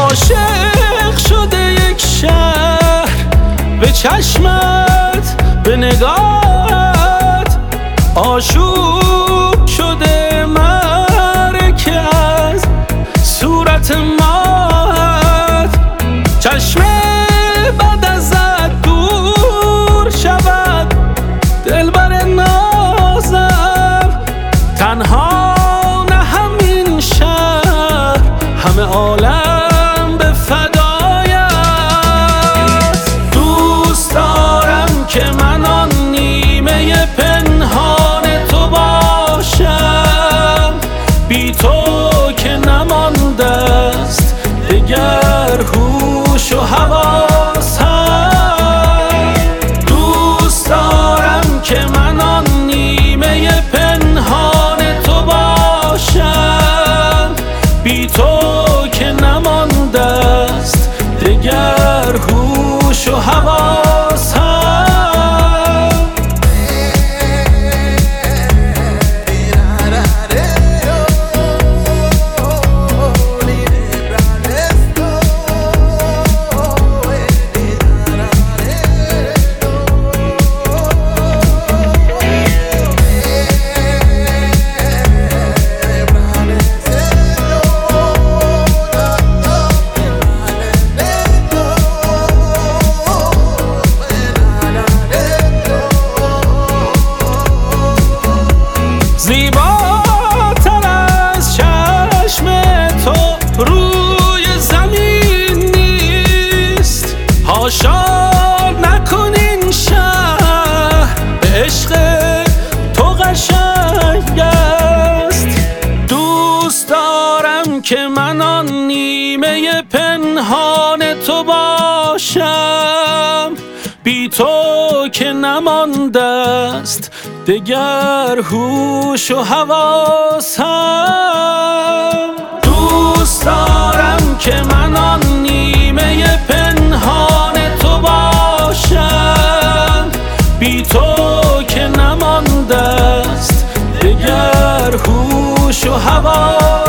عاشق شده یک شهر به چشمت، به نگاهت، آشوب شده معرکه از صورت ماهت. چشم بد ازت دور شود، دلبر نازم تنها نه همین شهر، همه عالم به فدایت. دوست دارم که من آن نیمه پنهان تو باشم، بی تو که نمانده است دگر هوش و حواسم. دوست دارم که من آن نیمه پنهان تو باشم، بی تو که نمانده است دگر هوش و حواسم. زیباتر از چشم تو روی زمین نیست، حاشا نکن این شهر به عشق تو قشنگ است. دوست دارم که من آن نیمه پنهان تو باشم، بی تو که نمانده است دگر هوش و حواسم. دوست دارم که من آن نیمه پنهان تو باشم، بی تو که نمانده است دگر هوش و حواسم.